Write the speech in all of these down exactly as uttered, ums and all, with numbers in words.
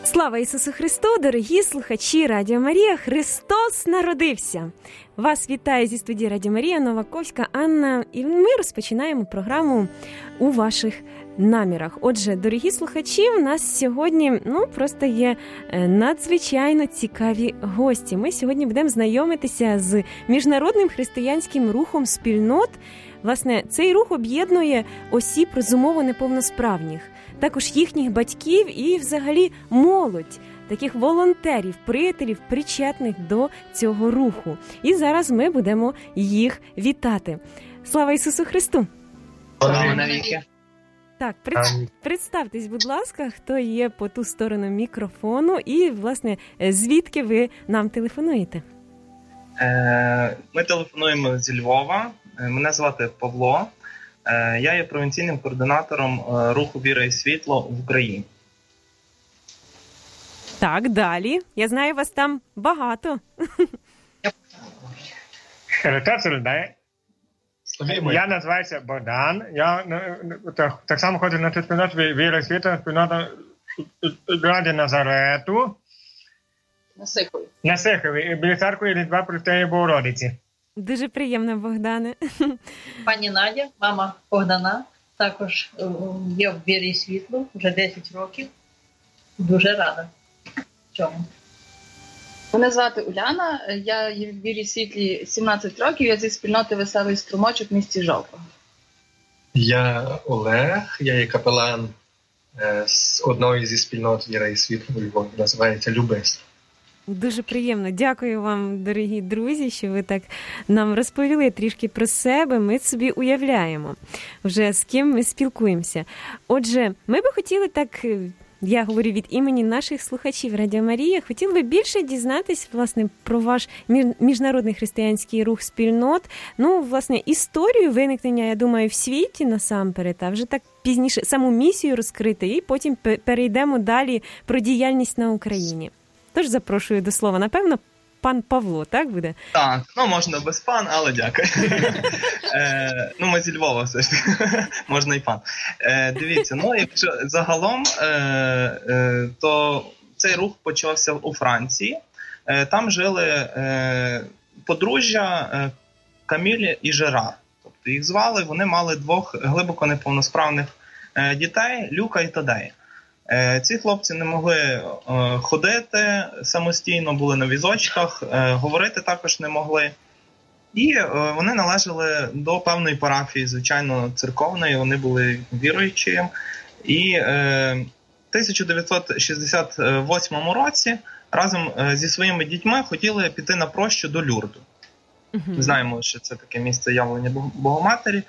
Слава Ісусу Христу, дорогі слухачі Радіо Марія, Христос народився! Вас вітає зі студії Радіо Марія Новаковська Анна, і ми розпочинаємо програму «У ваших намірах». Отже, дорогі слухачі, у нас сьогодні, ну, просто є надзвичайно цікаві гості. Ми сьогодні будемо знайомитися з міжнародним християнським рухом спільнот. Власне, цей рух об'єднує осіб розумово неповносправних, також їхніх батьків і, взагалі, молодь, таких волонтерів, приятелів, причетних до цього руху. І зараз ми будемо їх вітати. Слава Ісусу Христу! Слава навіки! Так, пред... представтесь, будь ласка, хто є по ту сторону мікрофону і, власне, звідки ви нам телефонуєте? Ми телефонуємо зі Львова. Мене звати Павло. Я є провінційним координатором руху «Віра і світло» в Україні. Так, далі. Я знаю, вас там багато. Я називаюся Богдан. Я так, так само ходжу на цю спільноту «Віра і світло», спільнота Ради Назарету. На Сихові. На Сихові. Біля церкви Різдва Пресвятої Богородиці. Дуже приємно, Богдане. Пані Надя, мама Богдана, також є в «Вірі і світло» вже десять років. Дуже рада цьому. Мене звати Уляна, я є в «Вірі і світлі» сімнадцять років, я зі спільноти «Веселий струмочок» в місті Жовква. Я Олег, я є капелан з одної зі спільнот «Віра і світло» у Львові, називається «Любист». Дуже приємно. Дякую вам, дорогі друзі, що ви так нам розповіли трішки про себе. Ми собі уявляємо вже, з ким ми спілкуємося. Отже, ми би хотіли так, я говорю від імені наших слухачів Радіо Марія, хотіли би більше дізнатись, власне, про ваш міжнародний християнський рух спільнот. Ну, власне, історію виникнення, я думаю, в світі насамперед, а вже так пізніше саму місію розкрити, і потім перейдемо далі про діяльність на Україні. Тож запрошую до слова. Напевно, пан Павло, так буде? Так, ну можна без пан, але дякую. е, ну, ми зі Львова все ж таки. Можна і пан. Е, дивіться, ну, якщо загалом, е, е, то цей рух почався у Франції. Е, там жили е, подружжя е, Каміль і Жерар. Тобто їх звали, вони мали двох глибоко неповносправних е, дітей, Люка і Тадея. Ці хлопці не могли ходити самостійно, були на візочках, говорити також не могли. І вони належали до певної парафії, звичайно, церковної, вони були віруючі. І в тисяча дев'ятсот шістдесят восьмому році разом зі своїми дітьми хотіли піти на прощу до Люрду. Ми знаємо, що це таке місце явлення Богоматері.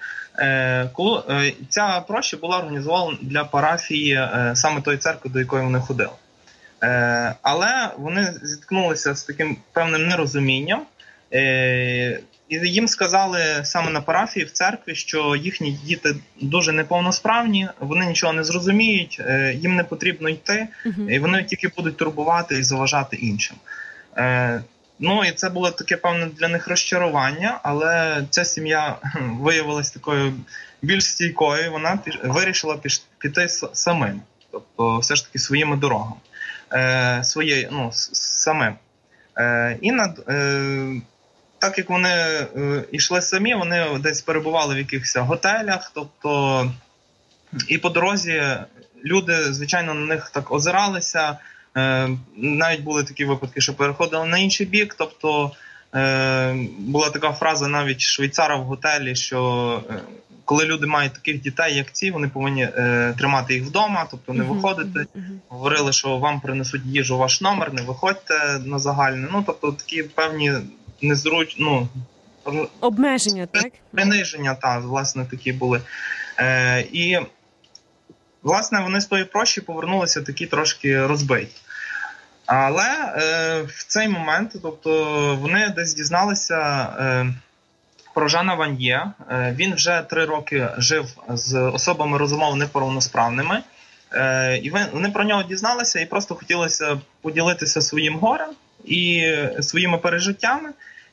Ця проща була організована для парафії саме тої церкви, до якої вони ходили. Але вони зіткнулися з таким певним нерозумінням. І їм сказали саме на парафії, в церкві, що їхні діти дуже неповносправні, вони нічого не зрозуміють, їм не потрібно йти, і вони тільки будуть турбувати і заважати іншим. Ну, і це було таке певне для них розчарування, але ця сім'я виявилась такою більш стійкою, вона вирішила піти самим, тобто все ж таки своїми дорогами, е, своє, ну, самим. Е, і над, е, так як вони е, йшли самі, вони десь перебували в якихось готелях, тобто і по дорозі люди, звичайно, на них так озиралися. Е, навіть були такі випадки, що переходили на інший бік, тобто е, була така фраза навіть швейцара в готелі, що е, коли люди мають таких дітей, як ці, вони повинні е, тримати їх вдома, тобто не виходити. Uh-huh, uh-huh. Говорили, що вам принесуть їжу ваш номер, не виходьте на загальне. Ну, тобто такі певні незруч... ну, обмеження, так? Приниження, так, власне, такі були. Е, і власне, вони з тої прощі повернулися такі трошки розбиті. Але е, в цей момент, тобто, вони десь дізналися е, про Жана Ваньє. Е, він вже три роки жив з особами розумово неповносправними. Е, і вони про нього дізналися і просто хотілося поділитися своїм горем і своїми пережиттями.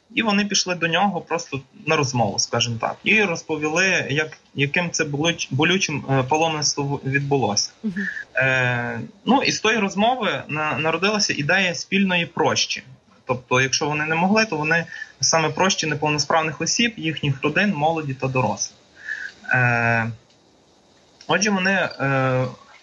І вони пішли до нього просто на розмову, скажімо так, і розповіли, як, яким це болюч, болючим е, паломництво відбулося. Uh-huh. Е, ну, і з тої розмови на, народилася ідея спільної прощі. Тобто, якщо вони не могли, то вони саме прощі неповносправних осіб, їхніх родин, молоді та дорослих. Е, отже, вони... Е,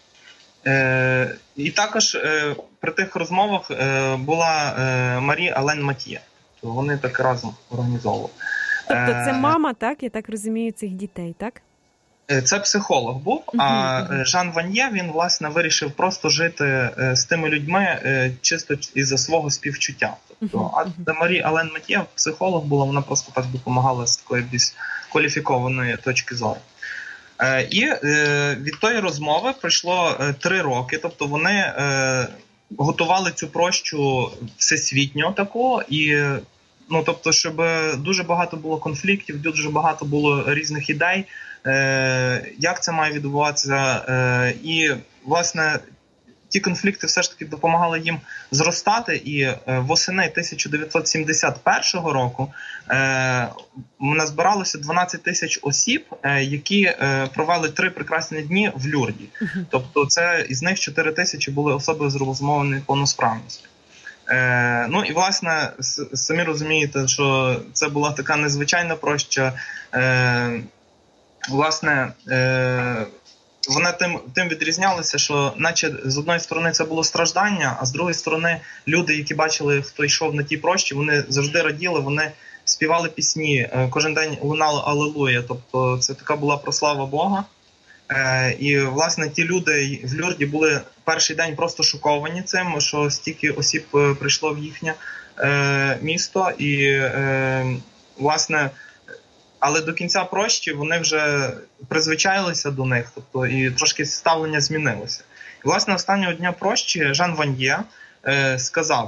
е, і також е, при тих розмовах е, була е, Марі Ален Матьє. Вони так разом організовували. Тобто це мама, так? Я так розумію, цих дітей, так? Це психолог був, uh-huh, а uh-huh. Жан Ваньє, він, власне, вирішив просто жити з тими людьми чисто із-за свого співчуття. Тобто, uh-huh, uh-huh. А Марі Ален Матьє, психолог була, вона просто так допомагала з такої більш кваліфікованої точки зору. І від тої розмови пройшло три роки, тобто вони готували цю прощу всесвітньо таку, і, ну, тобто, щоб дуже багато було конфліктів, дуже багато було різних ідей, е, як це має відбуватися, е, і, власне, ті конфлікти все ж таки допомагали їм зростати, і е, восени тисяча дев'ятсот сімдесят першого року е, назбиралося дванадцять тисяч осіб, е, які е, провели три прекрасні дні в Люрді. Uh-huh. Тобто це із них чотири тисячі були особи з розумовою повносправністю. Е, ну і, власне, с- самі розумієте, що це була така незвичайна проща. Е, власне, е, вона тим, тим відрізнялася, що наче з одної сторони це було страждання, а з другої сторони люди, які бачили, хто йшов на ті прощі, вони завжди раділи, вони співали пісні, кожен день лунало Алелуя, тобто це така була прослава Бога. І, власне, ті люди в Люрді були перший день просто шоковані цим, що стільки осіб прийшло в їхнє місто, і, власне, але до кінця прощі вони вже призвичаїлися до них, тобто і трошки ставлення змінилося. І, власне, останнього дня прощі Жан Ваньє е, сказав,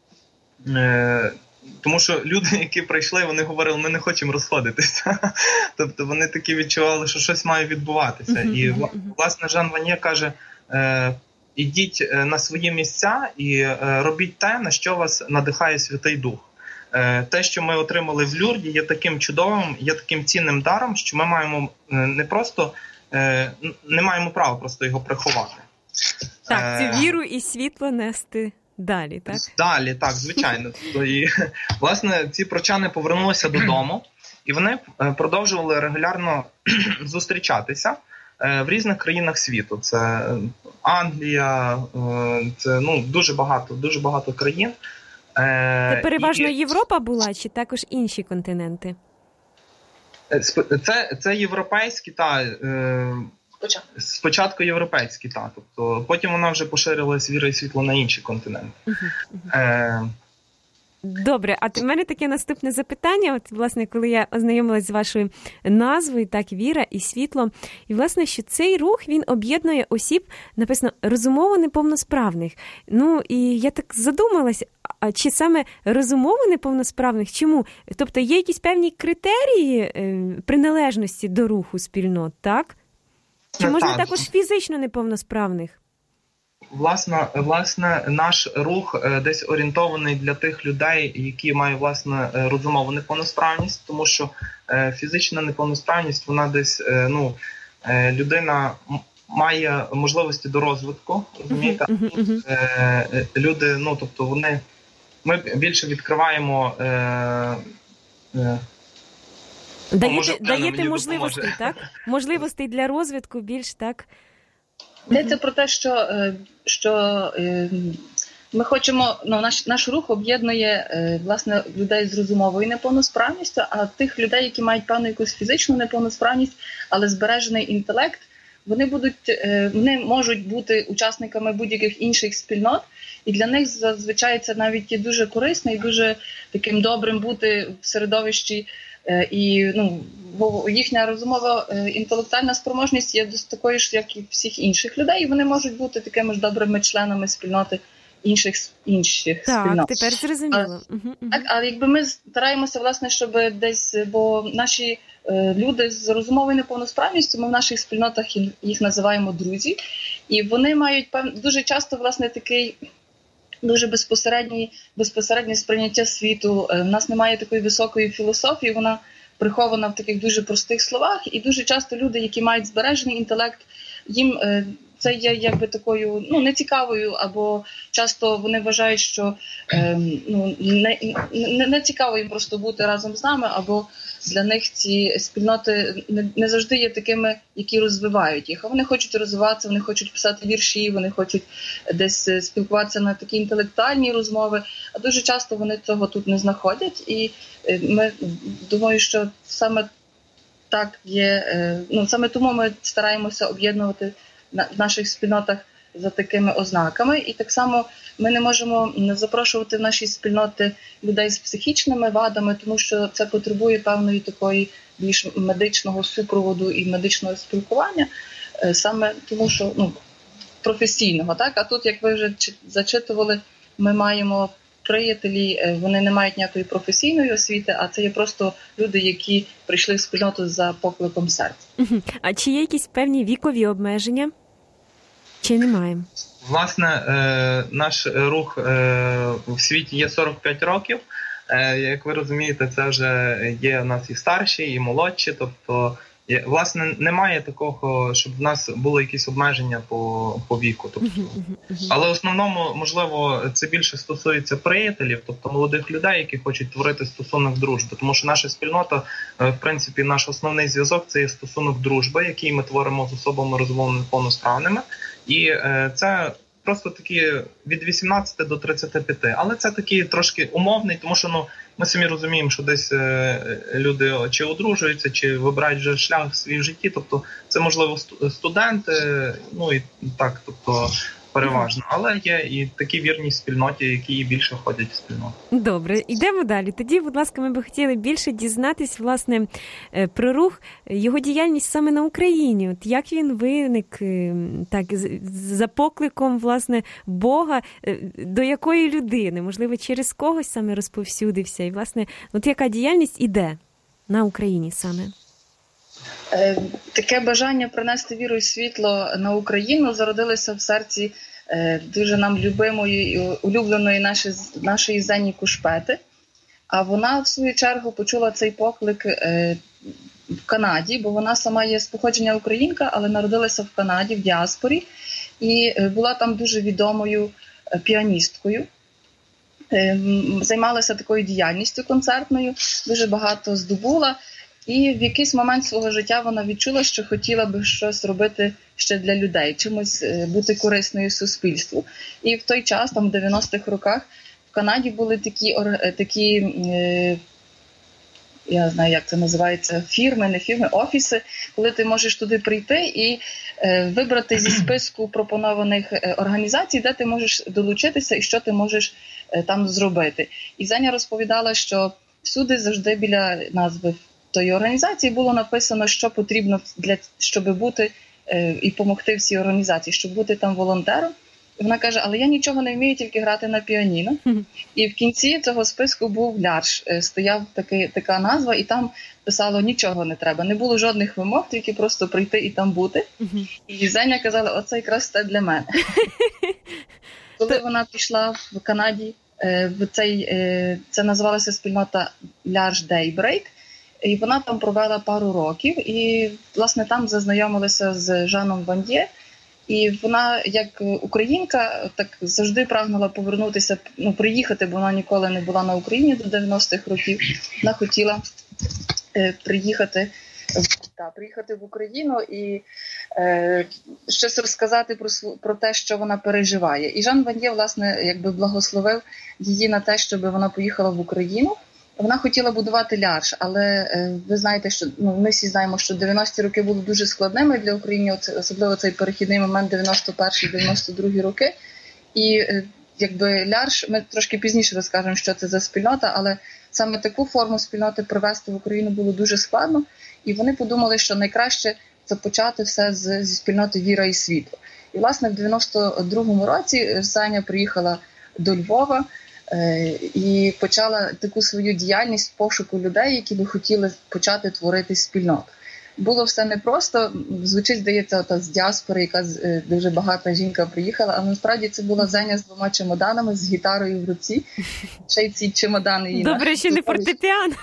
е, тому що люди, які прийшли, вони говорили, ми не хочемо розходитися. Тобто вони такі відчували, що щось має відбуватися. І, власне, Жан Ваньє каже, е, ідіть на свої місця і е, робіть те, на що вас надихає Святий Дух. Те, що ми отримали в Люрді, є таким чудовим, є таким цінним даром, що ми маємо не просто, не маємо права просто його приховати. Так, цю віру і світло нести далі, так? Далі, так, звичайно. І, власне, ці прочани повернулися додому, і вони продовжували регулярно зустрічатися в різних країнах світу. Це Англія, це, ну, дуже багато, дуже багато країн. Це переважно і... Європа була, чи також інші континенти? Це, це європейські, та спочатку. спочатку європейські, та. Тобто потім вона вже поширилась віра і світло на інші континенти. Uh-huh, uh-huh. Е... Добре, а в мене таке наступне запитання, от, власне, коли я ознайомилась з вашою назвою, так, віра і світло, і, власне, що цей рух, він об'єднує осіб, написано, розумово неповносправних. Ну, і я так задумалась, а чи саме розумово неповносправних? Чому? Тобто є якісь певні критерії е, приналежності до руху спільнот, так? Чи можна також фізично неповносправних? Власне, власне, наш рух десь орієнтований для тих людей, які мають, власне, розумову неповносправність, тому що фізична неповносправність, вона десь, ну, людина має можливості до розвитку, розумієте? Uh-huh, uh-huh. Люди, ну, тобто вони, ми більше відкриваємо... Е, е, даєте може, даєте можливостей, так? Можливостей для розвитку більш, так? Йдеться про те, що, що ми хочемо, ну, наш, наш рух об'єднує, власне, людей з розумовою неповносправністю, а тих людей, які мають певну якусь фізичну неповносправність, але збережений інтелект, вони будуть, вони можуть бути учасниками будь-яких інших спільнот, і для них зазвичай це навіть є дуже корисно і дуже таким добрим бути в середовищі. І, ну, бо їхня розумова інтелектуальна спроможність є такою ж, як і всіх інших людей, і вони можуть бути такими ж добрими членами спільноти інших, інших так, спільнот. Так, тепер зрозуміло. А, угу, угу. Так, а якби ми стараємося, власне, щоб десь, бо наші е, люди з розумовою неповносправністю, ми в наших спільнотах їх називаємо друзі, і вони мають пев... дуже часто, власне, такий дуже безпосередні, безпосереднє сприйняття світу. У нас немає такої високої філософії, вона прихована в таких дуже простих словах, і дуже часто люди, які мають збережений інтелект, їм це є якби такою, ну, нецікавою, або часто вони вважають, що е, ну, не, не, не цікаво їм просто бути разом з нами, або для них ці спільноти не, не завжди є такими, які розвивають їх. А вони хочуть розвиватися, вони хочуть писати вірші, вони хочуть десь спілкуватися на такі інтелектуальні розмови, а дуже часто вони цього тут не знаходять. І ми, думаю, що саме так є, ну, саме тому ми стараємося об'єднувати в наших спільнотах за такими ознаками. І так само ми не можемо запрошувати в наші спільноти людей з психічними вадами, тому що це потребує певної такої більш медичного супроводу і медичного спілкування, саме тому що, ну, професійного. Так? А тут, як ви вже зачитували, ми маємо приятелі, вони не мають ніякої професійної освіти, а це є просто люди, які прийшли в спільноту за покликом серця. А чи є якісь певні вікові обмеження? Чи немає? Власне, наш рух в світі є сорок п'ять років. Як ви розумієте, це вже є у нас і старші, і молодші. Тобто, власне, немає такого, щоб в нас було якісь обмеження по, по віку. Тобто, але в основному, можливо, це більше стосується приятелів, тобто молодих людей, які хочуть творити стосунок дружби. Тому що наша спільнота, в принципі, наш основний зв'язок – це є стосунок дружби, який ми творимо з особами розумовими неповносправними. І це просто такі від вісімнадцяти до тридцяти п'яти. Але це такий трошки умовний, тому що, ну, ми самі розуміємо, що десь люди чи одружуються, чи вибирають вже шлях в своїй житті. Тобто це, можливо, студенти, ну і так, тобто переважно. Але є і такі вірні спільноті, які більше ходять в спільноту. Добре, йдемо далі. Тоді, будь ласка, ми би хотіли більше дізнатись, власне, про рух, його діяльність саме на Україні. От як він виник, так, за покликом, власне, Бога, до якої людини? Можливо, через когось саме розповсюдився? І, власне, от яка діяльність іде на Україні саме? Таке бажання принести віру і світло на Україну зародилося в серці дуже нам любимої і улюбленої нашої, нашої Зені Кушпети. А вона, в свою чергу, почула цей поклик в Канаді, бо вона сама є з походження українка, але народилася в Канаді, в діаспорі, і була там дуже відомою піаністкою. Займалася такою діяльністю концертною, дуже багато здобула. І в якийсь момент свого життя вона відчула, що хотіла би щось робити ще для людей, чимось бути корисною суспільству. І в той час, там в дев'яностих роках, в Канаді були такі, такі я знаю, як це називається, фірми, не фірми, офіси, коли ти можеш туди прийти і вибрати зі списку пропонованих організацій, де ти можеш долучитися і що ти можеш там зробити. І Зеня розповідала, що всюди завжди біля назви тої організації було написано, що потрібно, для, щоб бути е, і допомогти в цій організації, щоб бути там волонтером. І вона каже, але я нічого не вмію, тільки грати на піаніно. Mm-hmm. І в кінці цього списку був лярш, е, стояв таки, така назва, і там писало, нічого не треба, не було жодних вимог, тільки просто прийти і там бути. Mm-hmm. І Зеня казала, оце якраз те для мене. Коли вона пішла в Канаді, е, в цей, е, це називалася спільнота Лярш Daybreak, і вона там провела пару років, і, власне, там зазнайомилася з Жаном Вандє. І вона, як українка, так завжди прагнула повернутися, ну, приїхати, бо вона ніколи не була на Україні до дев'яностих років. Вона хотіла е, приїхати, та, приїхати в Україну і е, щось розказати про, про те, що вона переживає. І Жан Вандє, власне, якби благословив її на те, щоб вона поїхала в Україну. Вона хотіла будувати лярш, але е, ви знаєте, що, ну, ми всі знаємо, що дев'яності роки були дуже складними для України, особливо цей перехідний момент дев'яносто перший дев'яносто другий роки. І е, якби лярш, ми трошки пізніше розкажемо, що це за спільнота, але саме таку форму спільноти привезти в Україну було дуже складно. І вони подумали, що найкраще це почати все з, зі спільноти «Віра і світло». І, власне, в дев'яносто другому році Саня приїхала до Львова, і почала таку свою діяльність пошуку людей, які би хотіли почати творити спільноту. було все непросто. Звучить, здається, ото з діаспори, яка дуже багата жінка приїхала, але насправді це була Зеня з двома чемоданами, з гітарою в руці. Ще й ці чемодани її. Добре, що не фортепіано.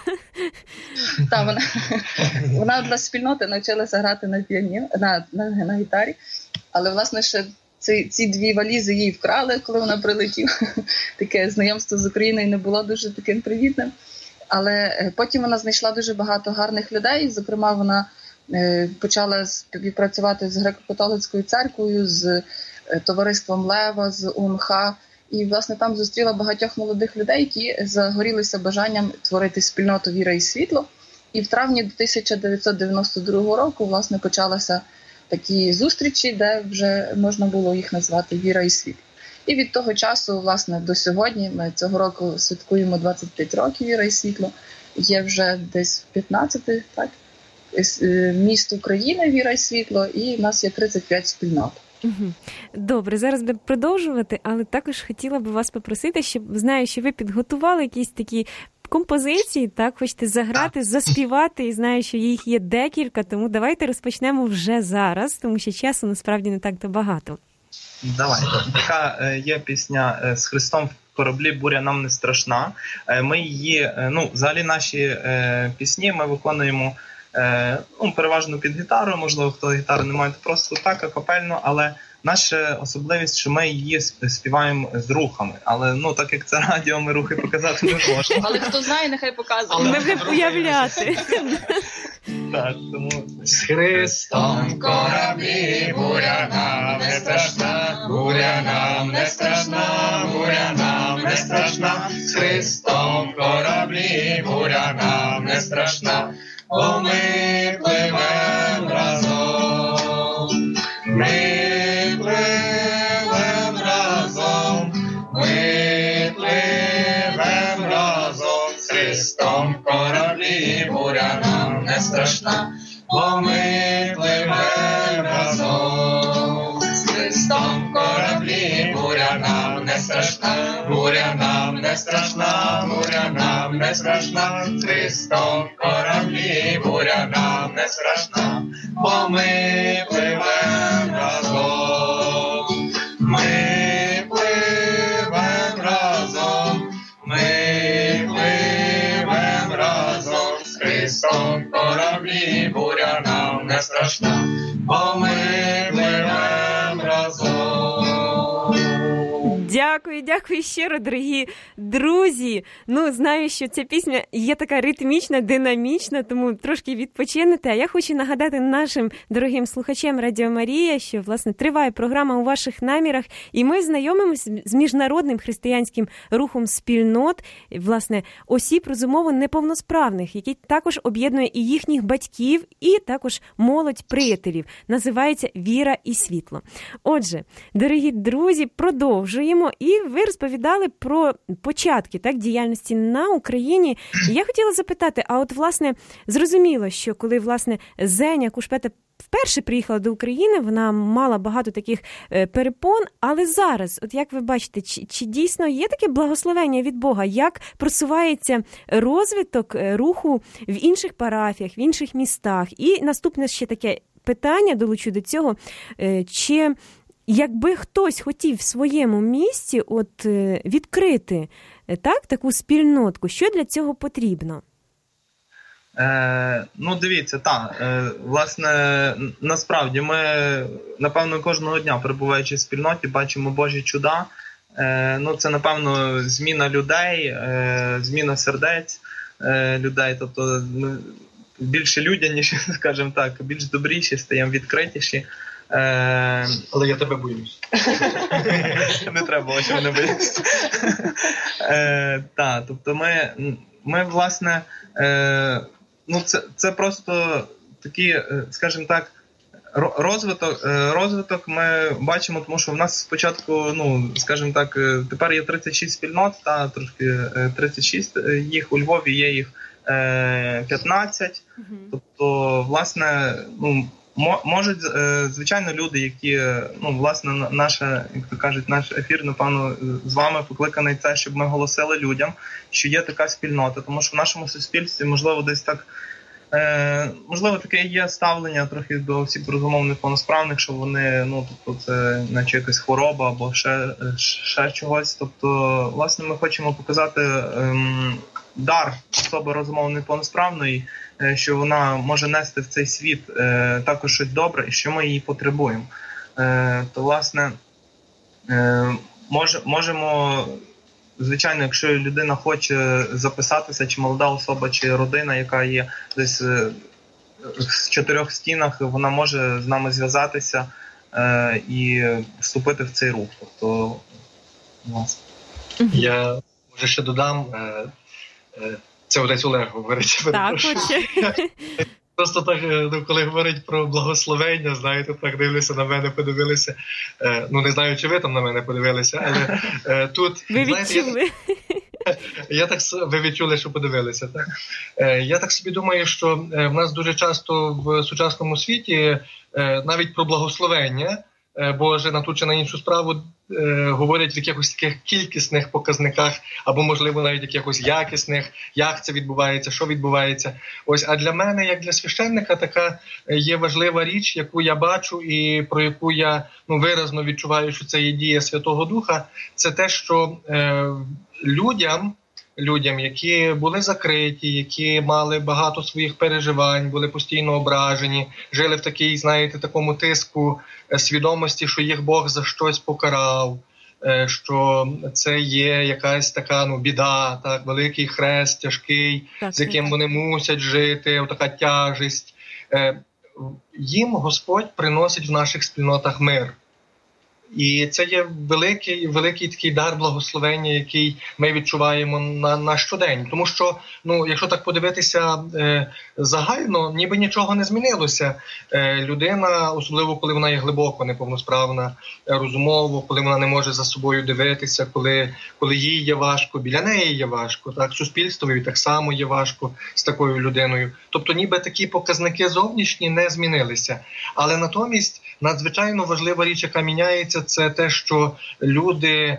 Так, вона, вона для спільноти навчилася грати на піаніно, на, на, на гітарі, але, власне, ще ці, ці дві валізи їй вкрали, коли вона прилетіла. Таке знайомство з Україною не було дуже таким привітним. Але потім вона знайшла дуже багато гарних людей, зокрема, вона почала співпрацювати з греко-католицькою церквою, з товариством Лева, з УМХ. І, власне, там зустріла багатьох молодих людей, які загорілися бажанням творити спільноту «Віра і світло». І в травні тисяча дев'ятсот дев'яносто другого року, власне, почалися такі зустрічі, де вже можна було їх назвати «Віра і світло». І від того часу, власне, до сьогодні, ми цього року святкуємо двадцять п'ять років «Віра і світло». Є вже десь п'ятнадцять, так, міст України «Віра і світло», і в нас є тридцять п'ять спільнот. Добре, зараз будемо продовжувати, але також хотіла б вас попросити, щоб, знаю, що ви підготували якісь такі композиції, так, хочете заграти, заспівати, і знаю, що їх є декілька, тому давайте розпочнемо вже зараз, тому що часу насправді не так-то багато. Давайте. Така є пісня «З Христом в кораблі, буря нам не страшна». Ми її, ну, взагалі наші пісні ми виконуємо ну, переважно під гітару, можливо, хто гітару не має, просто так, акапельно, але наша особливість, що ми її співаємо з рухами. Але, ну, так як це радіо, ми рухи показати не можемо. Але хто знає, нехай показує. Ми будемо уявляти. Так, тому... З Христом в кораблі, буря нам не страшна, буря нам не страшна, буря нам не страшна. З Христом в кораблі, буря нам не страшна, бо ми пливем разом. Ми пливем разом, ми пливем разом. З Христом в кораблі, буря нам не страшна, бо ми пливем разом. З Христом в кораблі, буря нам не страшна, буря нам не страшна, буря нам не страшна. З Христом в кораблі, буря нам не страшна, бо ми пливем разом. Ми пливем разом, ми пливем разом. З Христом в кораблі, буря нам не страшна, бо ми пливем разом. Дякую, дякую щиро, дорогі друзі. Ну, знаю, що ця пісня є така ритмічна, динамічна, тому трошки відпочинете. А я хочу нагадати нашим дорогим слухачам Радіо Марія, що, власне, триває програма «У ваших намірах», і ми знайомимося з міжнародним християнським рухом спільнот, власне, осіб розумово неповносправних, який також об'єднує і їхніх батьків, і також молодь-приятелів. Називається «Віра і світло». Отже, дорогі друзі, продовжуємо. І ви розповідали про початки, так, діяльності на Україні. І я хотіла запитати, а от, власне, зрозуміло, що коли, власне, Зеня Кушпета вперше приїхала до України, вона мала багато таких перепон, але зараз, от як ви бачите, чи, чи дійсно є таке благословення від Бога? Як просувається розвиток руху в інших парафіях, в інших містах? І наступне ще таке питання, долучу до цього, чи... Якби хтось хотів в своєму місті от, відкрити так, таку спільнотку, що для цього потрібно? Е, ну, дивіться, так, е, власне, насправді ми, напевно, кожного дня, перебуваючи в спільноті, бачимо Божі чуда. Е, ну, це, напевно, зміна людей, е, зміна сердець е, людей, тобто ми більше людяніші, скажімо так, більш добріші, стаємо відкритіші. Е... Але я тебе боюсь. Не треба, що мене боюсь. е, Так, тобто ми, ми власне, е, ну це, це просто такий, скажімо так, розвиток, розвиток ми бачимо, тому що в нас спочатку, ну, скажімо так, тепер є тридцять шість спільнот, та трошки тридцять шість їх, у Львові є їх п'ятнадцять, тобто, власне, ну, можуть, звичайно, люди, які, ну, власне, наша, як то кажуть, наш ефір, напевно, з вами покликаний це, щоб ми голосили людям, що є така спільнота, тому що в нашому суспільстві, можливо, десь так Е, можливо, таке є ставлення трохи до всіх розумовних неповносправних, що вони, ну, тобто це наче якась хвороба або ще, ще чогось. Тобто, власне, ми хочемо показати ем, дар особи розумовно неповносправної, е, що вона може нести в цей світ е, також щось добре і що ми її потребуємо. Е, то, власне, е, мож, можемо... Звичайно, якщо людина хоче записатися, чи молода особа, чи родина, яка є десь в чотирьох стінах, вона може з нами зв'язатися е, і вступити в цей рух. Тобто, власне. Я, може, ще додам, е, е, це отець Олег говорить. Так, хоче. Просто так, ну, коли говорять про благословення, знаєте, так дивляться на мене, подивилися. Е, ну, не знаю, чи ви там на мене подивилися, але е, тут... Ви знаєте, відчули. Я, я так, ви відчули, що подивилися, так? Е, я так собі думаю, що е, в нас дуже часто в сучасному світі е, навіть про благословення, е, Боже, на ту чи на іншу справу, е, говорять в якихось таких кількісних показниках, або, можливо, навіть якихось якісних, як це відбувається, що відбувається. Ось, а для мене, як для священника, така є важлива річ, яку я бачу і про яку я, ну, виразно відчуваю, що це є дія Святого Духа, це те, що е, людям, людям, які були закриті, які мали багато своїх переживань, були постійно ображені, жили в такій, знаєте, такому тиску свідомості, що їх Бог за щось покарав, що це є якась така, ну, біда, так, великий хрест тяжкий, так, з яким так. вони мусять жити, така тяжість. Їм Господь приносить в наших спільнотах мир. І це є великий, великий такий дар благословення, який ми відчуваємо на, на щодень. Тому що, ну, якщо так подивитися е, загально, ніби нічого не змінилося. Е, людина, особливо коли вона є глибоко неповносправна, е, розумово, коли вона не може за собою дивитися, коли, коли їй є важко, біля неї є важко, так, суспільствові так само є важко з такою людиною. Тобто ніби такі показники зовнішні не змінилися. Але натомість надзвичайно важлива річ, яка міняється, це те, що люди,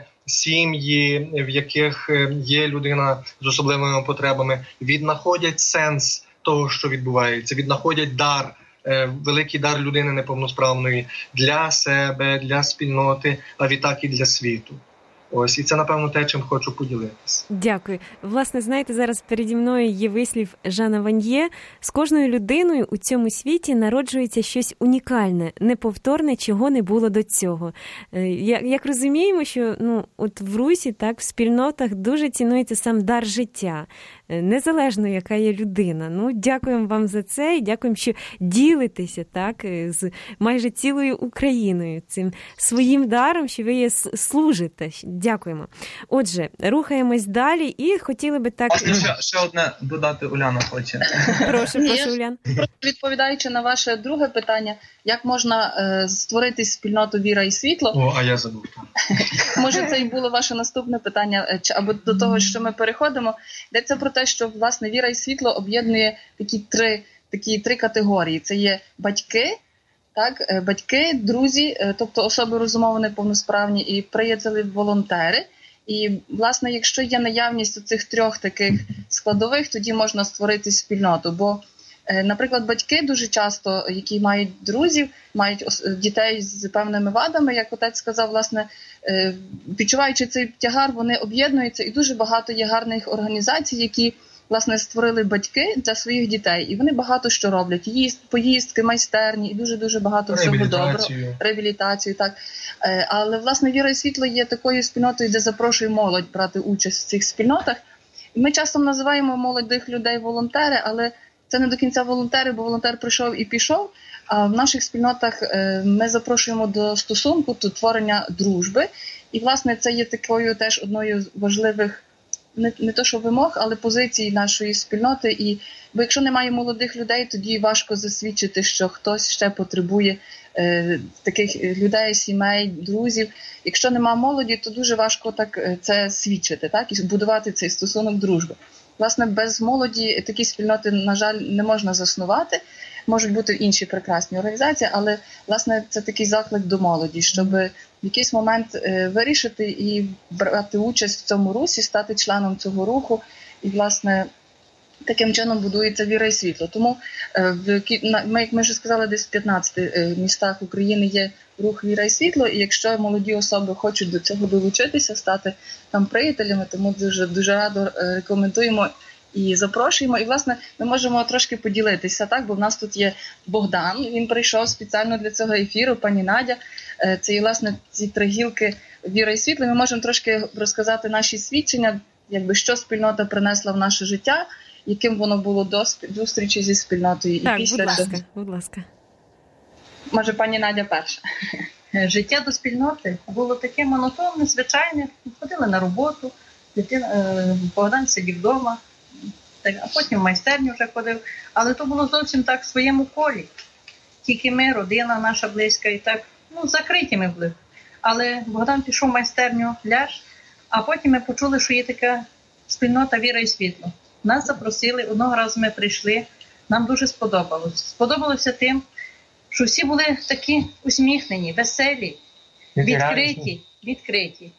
сім'ї, в яких є людина з особливими потребами, віднаходять сенс того, що відбувається, віднаходять дар, великий дар людини неповносправної для себе, для спільноти, а відтак і для світу. Ось, і це, напевно, те, чим хочу поділитися. Дякую. Власне, знаєте, зараз переді мною є вислів Жана Ваньє. З кожною людиною у цьому світі народжується щось унікальне, неповторне, чого не було до цього. Як, як розуміємо, що, ну, от в Русі, так, в спільнотах дуже цінується сам дар життя, незалежно, яка є людина. Ну, дякуємо вам за це і дякуємо, що ділитеся, так, з майже цілою Україною цим своїм даром, що ви є служите. Дякуємо. Отже, рухаємось далі і хотіли би так... Можна ще, ще одне додати, Уляна хоче. Прошу, прошу, Улян. Відповідаючи на ваше друге питання, як можна е, створити спільноту «Віра і світло»? О, а я забув. Може, це і було ваше наступне питання, або до того, що ми переходимо. Йдеться про те, що, власне, «Віра і світло» об'єднує такі три, такі три категорії. Це є батьки, так, батьки, друзі, тобто особи розумово неповносправні, і приятелі, волонтери. І, власне, якщо є наявність у цих трьох таких складових, тоді можна створити спільноту. Бо, наприклад, батьки дуже часто, які мають друзів, мають дітей з певними вадами, як отець сказав, власне, відчуваючи цей тягар, вони об'єднуються, і дуже багато є гарних організацій, які, власне, створили батьки для своїх дітей. І вони багато що роблять. Їзд, поїздки, майстерні, і дуже-дуже багато всього доброго. Реабілітацію, так. Але, власне, «Віра і світло» є такою спільнотою, де запрошує молодь брати участь в цих спільнотах. І ми часом називаємо молодих людей волонтери, але це не до кінця волонтери, бо волонтер прийшов і пішов. А в наших спільнотах ми запрошуємо до стосунку, до творення дружби. І, власне, це є такою теж одною з важливих Не, не то, що вимог, але позицій нашої спільноти. І, бо якщо немає молодих людей, тоді важко засвідчити, що хтось ще потребує е, таких людей, сімей, друзів. Якщо немає молоді, то дуже важко так е, це свідчити, так, і будувати цей стосунок дружби. Власне, без молоді такі спільноти, на жаль, не можна заснувати. Можуть бути інші прекрасні організації, але, власне, це такий заклик до молоді, щоб в якийсь момент е, вирішити і брати участь в цьому русі, стати членом цього руху і, власне, Таким чином будується віра і світло. Тому, в, ми, як ми вже сказали, десь в п'ятнадцяти містах України є рух «Віра і світло», і якщо молоді особи хочуть до цього долучитися, стати там приятелями, тому дуже, дуже радо рекомендуємо і запрошуємо. І, власне, ми можемо трошки поділитися, так? Бо в нас тут є Богдан, він прийшов спеціально для цього ефіру, пані Надя. Це і, власне, ці три гілки «Віра і світло». Ми можемо трошки розказати наші свідчення, якби, що спільнота принесла в наше життя, яким воно було до зустрічі зі спільнотою. Так, і після будь ласка, цього. будь ласка. Може, пані Надя перша. Життя до спільноти було таке монотонне, звичайне. Ходили на роботу, дитина, Богдан сидів вдома, а потім в майстерню вже ходив. Але то було зовсім так в своєму колі. Тільки ми, родина наша близька, і так, ну, закриті ми були. Але Богдан пішов в майстерню ляж, а потім ми почули, що є така спільнота «Віра і світло». Нас запросили, одного разу ми прийшли, нам дуже сподобалось. Сподобалося тим, що всі були такі усміхнені, веселі, відкриті, відкриті.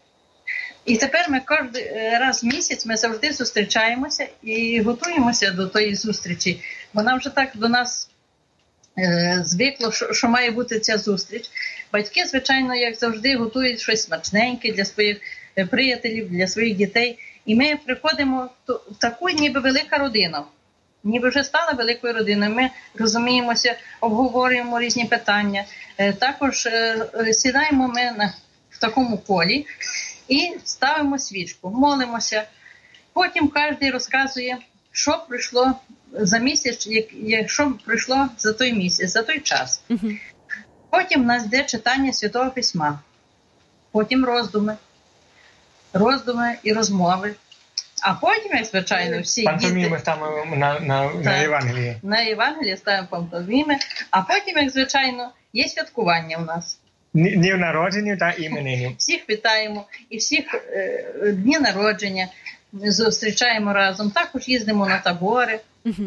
І тепер ми кожен раз в місяць ми завжди зустрічаємося і готуємося до тої зустрічі. Вона вже так до нас е, звикло, що, що має бути ця зустріч. Батьки, звичайно, як завжди, готують щось смачненьке для своїх приятелів, для своїх дітей. І ми приходимо в таку ніби велика родина. Ніби вже стала великою родиною. Ми розуміємося, обговорюємо різні питання. Також сідаємо ми на, в такому колі і ставимо свічку, молимося. Потім кожен розказує, що пройшло за місяць, що пройшло за той місяць, за той час. Угу. Потім в нас йде читання Святого Письма. Потім роздуми. Роздуми і розмови. А потім, як звичайно, всі пантоміми ставимо на, на, на Євангелії. На Євангелії ставимо пантоміми, а потім, як звичайно, є святкування у нас. Днів народження та іменинів. Всіх вітаємо і всіх е, дні народження зустрічаємо разом. Також їздимо на табори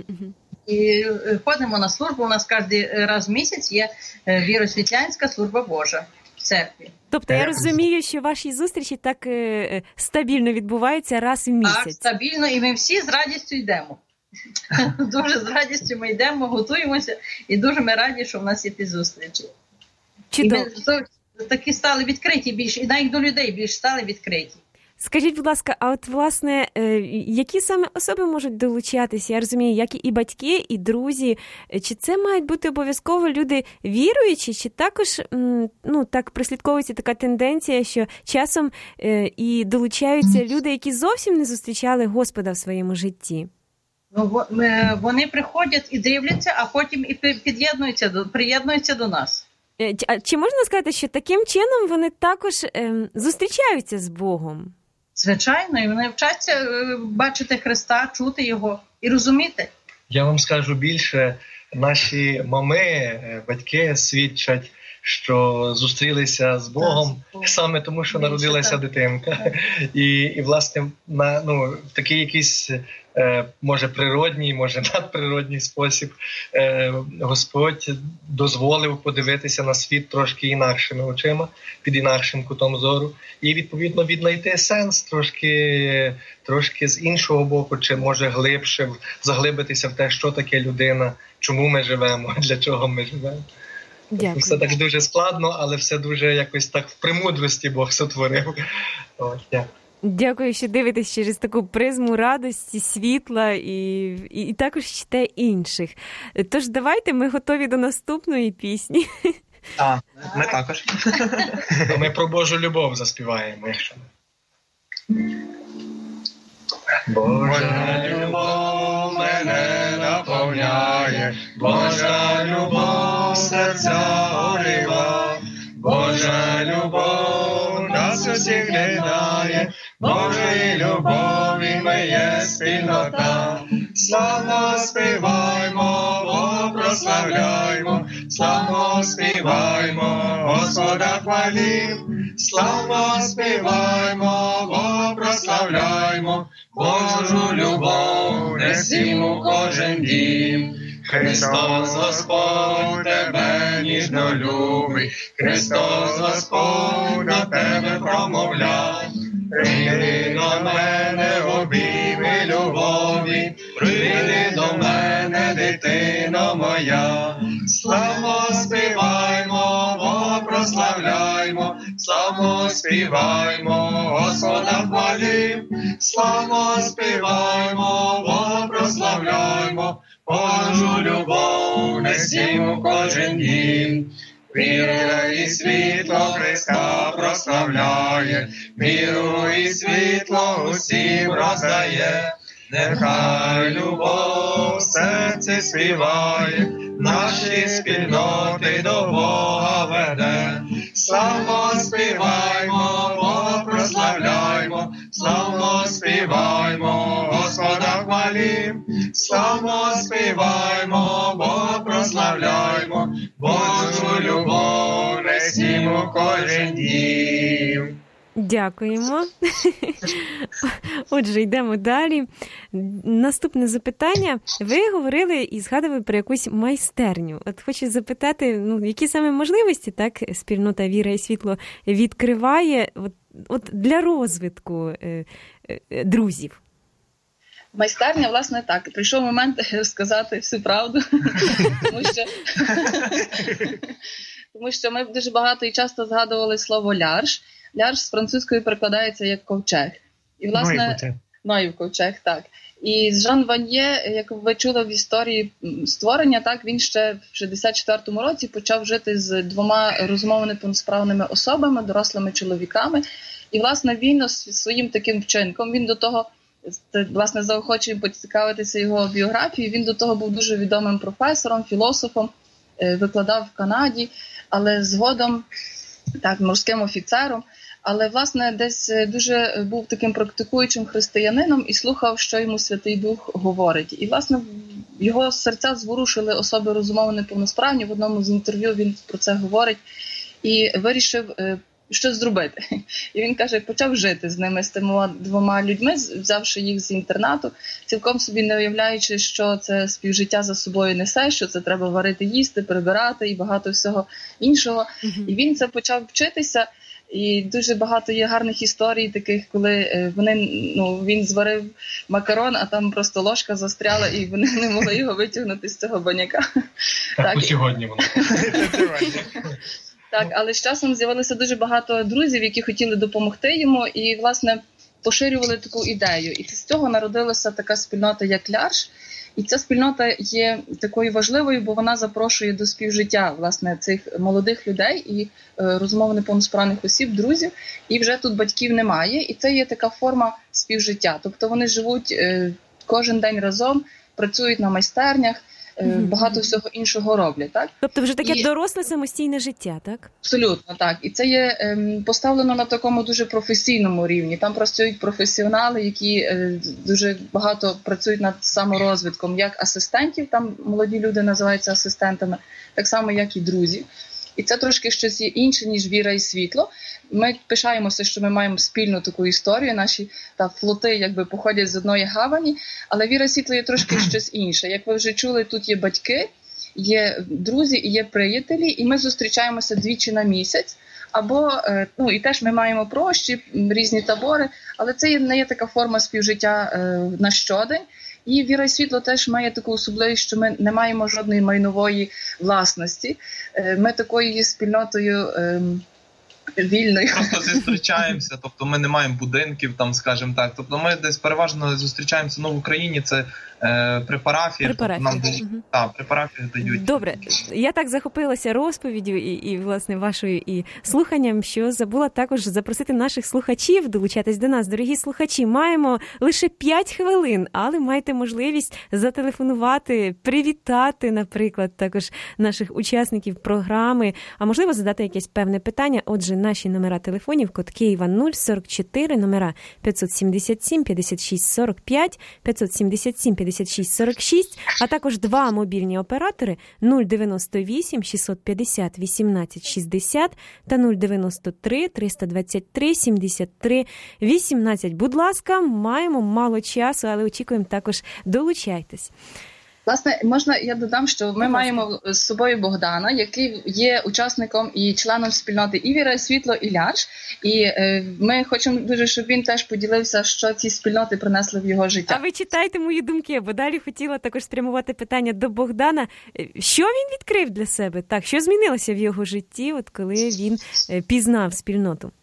і ходимо на службу. У нас кожен раз в місяць є віросвітлянська служба Божа в церкві. Тобто я розумію, що ваші зустрічі так е, стабільно відбуваються раз в місяць. Так, стабільно, і ми всі з радістю йдемо. Дуже з радістю ми йдемо, готуємося, і дуже ми раді, що в нас є ті зустрічі. Чудово. І ми такі стали відкриті більше, і навіть до людей більше стали відкриті. Скажіть, будь ласка, а от, власне, які саме особи можуть долучатися? Я розумію, як і батьки, і друзі. Чи це мають бути обов'язково люди віруючі, чи також, ну, так прослідковується така тенденція, що часом і долучаються люди, які зовсім не зустрічали Господа в своєму житті? Ну, вони приходять і дивляться, а потім і під'єднуються, приєднуються до нас. Чи можна сказати, що таким чином вони також зустрічаються з Богом? Звичайно, і вони вчаться бачити Христа, чути Його і розуміти. Я вам скажу більше, наші мами, батьки свідчать, що зустрілися з Богом так, саме тому, що більше, народилася так. дитинка. Так. І, і, власне, на, ну, в такий якийсь, е, може, природній, може, надприродній спосіб е, Господь дозволив подивитися на світ трошки інакшими очима, під інакшим кутом зору. І, відповідно, віднайти сенс трошки, трошки з іншого боку, чи, може, глибше, заглибитися в те, що таке людина, чому ми живемо, для чого ми живемо. Дякую. Все так дуже складно, але все дуже якось так в премудрості Бог сотворив. От, дякую. Дякую, що дивитесь через таку призму радості, світла і, і, і також чите інших. Тож давайте, ми готові до наступної пісні. Так, ми також. Ми про Божу любов заспіваємо, якщо не. Божа любов мене наповняє, Божа любов серця олива, Божа любов нас усіх єднає, Божої любові ми є спільнота. Славно співаймо, Бога прославляймо, славно співаймо, Господа хвалім, славно співаймо, Бога прославляймо, Божу любов несім у кожен дім. Христос Господь тебе ніжно любить, Христос Господь до тебе промовляв. Прийди до мене в обійми любові, моя. Славно співаймо, о, прославляймо, славно співаймо, Господа хвалім. Славно співаймо, о, прославляймо, Божу любов несімо кожен дім. Віра і світло Христа прославляє, віру і світло усім роздає. Нехай любов в серці співає, наші спільноти до Бога веде. Славно співаймо, Бога прославляймо, славно співаймо, Господа хвалім. Славно співаймо, Бога прославляймо, Божу любов несімо кожен дім. Дякуємо. Отже, йдемо далі. Наступне запитання. Ви говорили і згадували про якусь майстерню. От хочу запитати, ну, які саме можливості так спільнота «Віра і світло» відкриває от, от для розвитку е, е, друзів? Майстерня, власне, так. Прийшов момент сказати всю правду, тому що, тому що ми дуже багато і часто згадували слово «лярж». Лярж з французької перекладається як ковчег. І, власне, Ноїв ковчег, так. І Жан Ваньє, як ви чули в історії створення, так, він ще в шістдесят четвертому році почав жити з двома розумовно неповносправними особами, дорослими чоловіками. І, власне, він своїм таким вчинком, він до того, власне, заохочує поцікавитися його біографією, він до того був дуже відомим професором, філософом, викладав в Канаді, але згодом, так, морським офіцером. Але, власне, десь дуже був таким практикуючим християнином і слухав, що йому Святий Дух говорить. І, власне, його серця зворушили особи розумово неповносправні. В одному з інтерв'ю він про це говорить і вирішив щось зробити. І він каже, почав жити з ними, з тими двома людьми, взявши їх з інтернату, цілком собі не уявляючи, що це співжиття за собою несе, що це треба варити, їсти, прибирати і багато всього іншого. Mm-hmm. І він це почав вчитися. І дуже багато є гарних історій таких, коли вони, ну, він зварив макарон, а там просто ложка застряла, і вони не могли його витягнути з цього баняка. Так, так. Сьогодні воно. Так, але з часом з'явилося дуже багато друзів, які хотіли допомогти йому, і, власне, поширювали таку ідею. І з цього народилася така спільнота, як Лярж. І ця спільнота є такою важливою, бо вона запрошує до співжиття, власне, цих молодих людей і е, розумово неповносправних осіб, друзів, і вже тут батьків немає. І це є така форма співжиття. Тобто вони живуть е, кожен день разом, працюють на майстернях, е, mm-hmm. багато всього іншого роблять. Так? Тобто вже таке і... доросле самостійне життя, так? Абсолютно, так. І це є е, поставлено на такому дуже професійному рівні. Там працюють професіонали, які е, дуже багато працюють над саморозвитком, як асистентів, там молоді люди називаються асистентами, так само, як і друзі. І це трошки щось є інше, ніж віра і світло. Ми пишаємося, що ми маємо спільну таку історію, наші та флоти якби походять з одної гавані, але віра і світло є трошки щось інше. Як ви вже чули, тут є батьки, є друзі і є приятелі, і ми зустрічаємося двічі на місяць, або, ну, і теж ми маємо прощі, різні табори, але це не є така форма співжиття на щодень. І віра і світло теж має таку особливість, що ми не маємо жодної майнової власності. Ми такою є спільнотою ем, вільною. Просто зустрічаємося, тобто ми не маємо будинків, там, скажімо так. Тобто ми десь переважно зустрічаємося, ну, в Україні це е, при парафіях. При парафіях. Тобто, нам угу. та, при парафіях дають. Добре. Я так захопилася розповіддю і, і, власне, вашою і слуханням, що забула також запросити наших слухачів долучатись до нас. Дорогі слухачі, маємо лише п'ять хвилин, але маєте можливість зателефонувати, привітати, наприклад, також наших учасників програми, а можливо задати якесь певне питання. Отже, наші номера телефонів, код Києва нуль сорок чотири, номера п'ятсот сімдесят сім п'ятдесят шість сорок п'ять, п'ятсот сімдесят сім п'ятдесят шість сорок шість, а також два мобільні оператори нуль дев'яносто вісім шістсот п'ятдесят вісімнадцять шістдесят та нуль дев'яносто три триста двадцять три сімдесят три вісімнадцять. Будь ласка, маємо мало часу, але очікуємо також долучайтесь. Власне, можна я додам, що ми маємо з собою Богдана, який є учасником і членом спільноти і «Віра і світло», і «Ляж». І е, ми хочемо дуже, щоб він теж поділився, що ці спільноти принесли в його життя. А ви читайте мої думки, бо далі хотіла також спрямувати питання до Богдана. Що він відкрив для себе? Так, що змінилося в його житті, от коли він пізнав спільноту?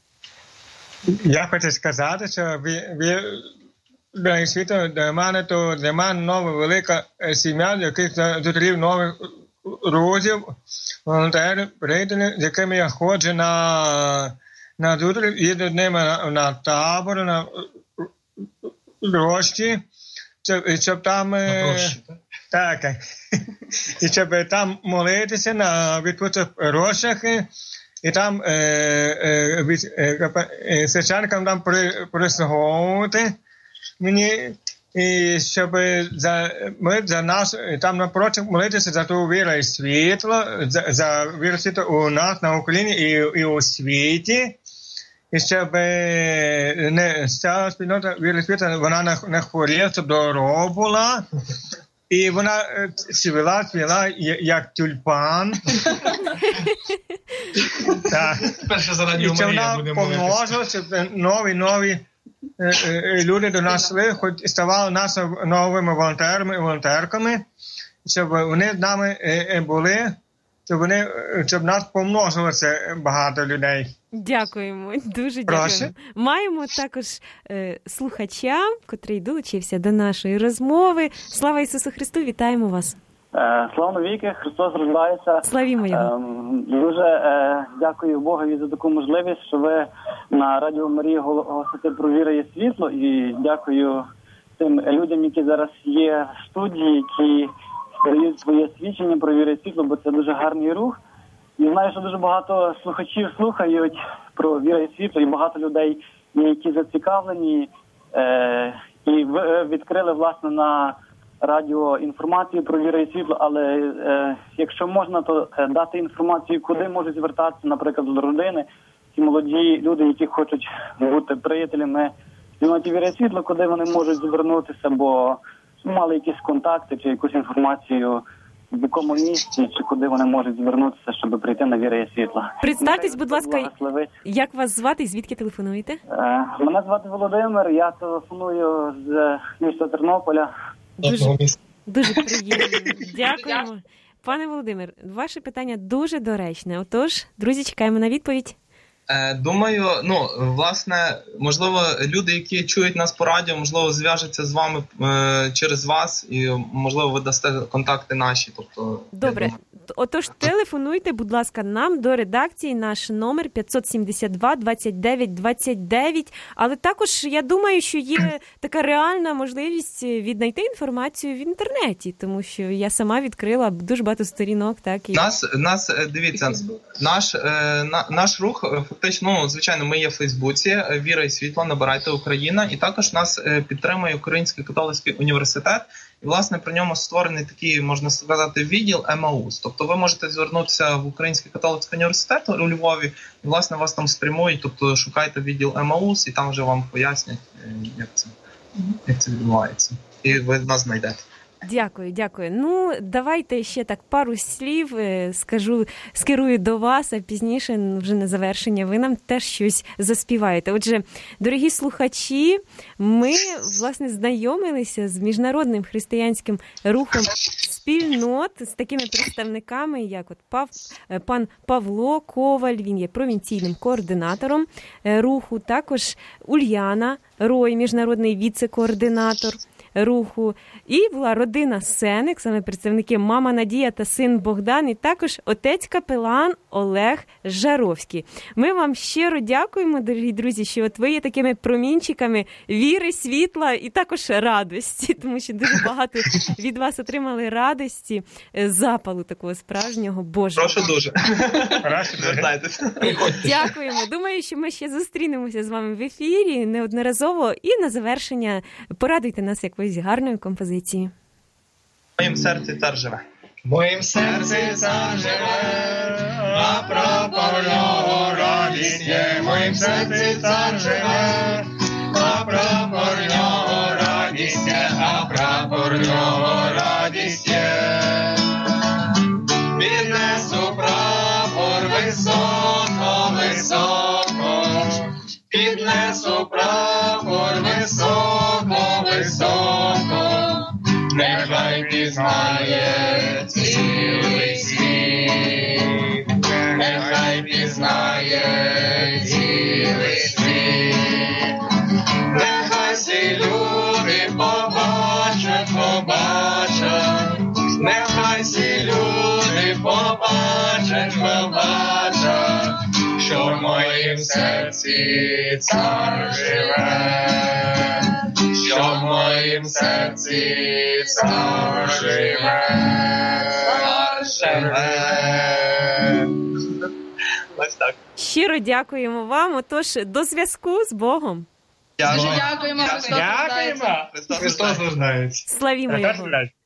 Я хочу сказати, що ви... ви... Для світу, для мене, то для мене нова велика сім'я, яких зустрів нових друзів, волонтерів, приятелів, з якими я ходжу на, на зустріч, їду з ними на, на табор, на рощі, щоб, щоб там... На рощі, так? Так. І щоб там молитися на відпустих рощах, і там е, е, е, священникам там при, прислуговувати мені, і щоб за, ми за нас, там напроти молитися за ту віру і світло, за, за віру світло у нас на Україні і, і у світі, і щоб не ця спільнота віри і світла, вона не, не хворіла, щоб здорова була, і вона цвіла, цвіла, як тюльпан. Так. І щоб вона помножила, щоб нові, нові люди до нас йшли, хоч ставали нашими новими волонтерами і волонтерками, щоб вони з нами були, щоб вони, щоб нас помножилося багато людей. Дякуємо, дуже дякуємо. Прошу. Маємо також е, слухача, котрий долучився до нашої розмови. Слава Ісусу Христу, вітаємо вас. Слава навіки, Христос рождається. Славімо Його. Дуже е, дякую Богові за таку можливість, що ви на Радіо Марії голосите про віру і світло. І дякую тим людям, які зараз є в студії, які дають своє свідчення про віру і світло, бо це дуже гарний рух. І знаю, що дуже багато слухачів слухають про віру і світло, і багато людей, які зацікавлені, е, і ви відкрили, власне, на радіо інформацію про віру і світло, але е, якщо можна, то е, дати інформацію, куди можуть звертатися, наприклад, до родини, ті молоді люди, які хочуть бути приятелями спільноті віри і світло, куди вони можуть звернутися, бо мали якісь контакти чи якусь інформацію, в якому місці, чи куди вони можуть звернутися, щоб прийти на віру і світло. Представтесь, будь ласка, як вас звати і звідки телефонуєте? Е, мене звати Володимир, я телефоную з міста Тернополя. Дуже, дуже приємно. Дякуємо. Пане Володимир, ваше питання дуже доречне. Отож, друзі, чекаємо на відповідь. Думаю, ну, власне, можливо, люди, які чують нас по радіо, можливо, зв'яжуться з вами е, через вас і, можливо, ви дасте контакти наші. Тобто, добре. Отож, телефонуйте, будь ласка, нам до редакції, наш номер п'ятсот сімдесят два двадцять дев'ять двадцять дев'ять. Але також, я думаю, що є така реальна можливість віднайти інформацію в інтернеті, тому що я сама відкрила дуже багато сторінок. Так, і... Нас, нас, дивіться, наш, на, наш рух, фактично, ну, звичайно, ми є в Фейсбуці, Віра і світло, набирайте Україна, і також нас підтримує Український католицький університет. І, власне, при ньому створений такий, можна сказати, відділ Емаус. Тобто ви можете звернутися в Український католицький університет у Львові, і, власне, вас там спрямують, тобто шукайте відділ Емаус, і там вже вам пояснять, як це, як це відбувається. І ви нас знайдете. Дякую, дякую. Ну, давайте ще так пару слів скажу, скерую до вас, а пізніше, вже на завершення, ви нам теж щось заспіваєте. Отже, дорогі слухачі, ми, власне, знайомилися з міжнародним християнським рухом спільнот, з такими представниками, як от Пав, пан Павло Коваль, він є провінційним координатором руху, також Ульяна Рой, міжнародний віце-координатор руху, і була родина Сеник, саме представники мама Надія та син Богдан, і також отець капелан Олег Жаровський. Ми вам щиро дякуємо, дорогі друзі, що от ви є такими промінчиками віри, світла і також радості, тому що дуже багато від вас отримали радості, запалу такого справжнього Божого. Прошу дуже. Дякуємо. Думаю, що ми ще зустрінемося з вами в ефірі неодноразово, і на завершення порадуйте нас якоюсь гарною композицією. В моїм серці цар живе. В моїм серці цар живе, а прапор його радість є. В моїм серці цар живе, а прапор його радість є, а прапор його радість радість є. Піднесу прапор високо, високо, піднесу прапор високо, високо, нехай пізнає цілий світ, нехай пізнає цілий світ, нехай всі люди побачать, побачать, нехай всі люди побачать, побачать, що в моїм серці цар живе, що в моїм серці цар живе, цар живе. Ось так. Щиро дякуємо вам. Отож, до зв'язку з Богом. Дуже дякуємо. Христос рождається. Христос рождається. Славімо Його. Гратulations.